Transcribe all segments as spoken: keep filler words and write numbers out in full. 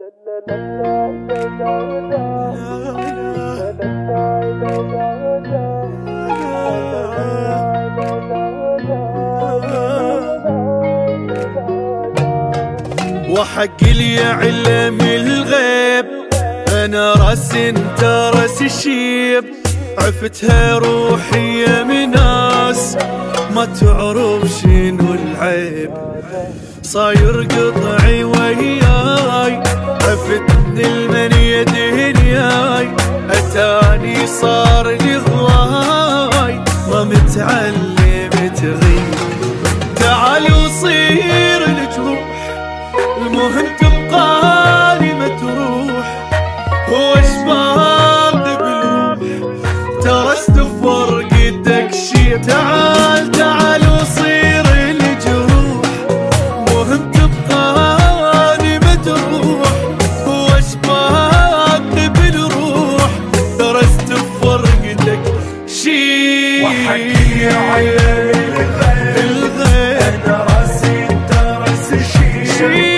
وحق اللي يعلم الغيب انا راس انت راس الشيب، عفتها روحي يا مناس ما تعرف شنو العيب، صاير قطعي وياي عفتني المنية دنياي، اتاني صار لي هواي ما متعلم تغيب، تعال وصير الجروح المهم تبقى لي ما تروح، هو شباب بالروح ترى استفر قدك شي، تعال تعال وصير الجروح مهم تبقى لي ما تروح، هو شباب بالروح ترى استفر قدك شي، وحكي على الغيب انا راسي انت راس الشيب،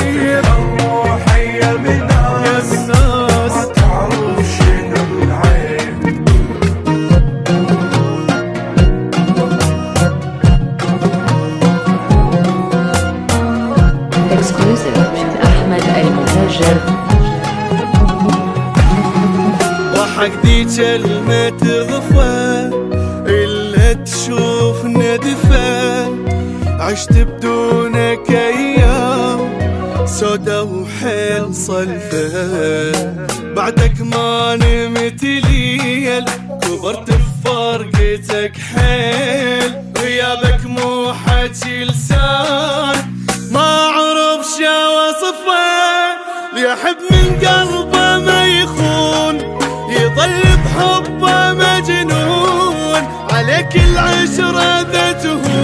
وحق ذي كلمة تغفى إلا تشوف ندفى، عشت بدونك أيام سودا وحيل صلفة، بعدك ما نمت ليل كبرت بفرقتك حيل، غيابك مو حكي لسان ما عرف شا وصفه، يحب من قلبه ما يخون يظل بحبه مجنون، عليك العشرة ذا تهون.